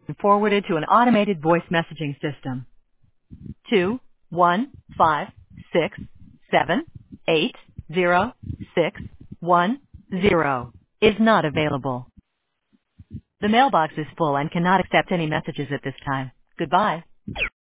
forwarded to an automated voice messaging system. 21567806610 is not available. The mailbox is full and cannot accept any messages at this time. Goodbye.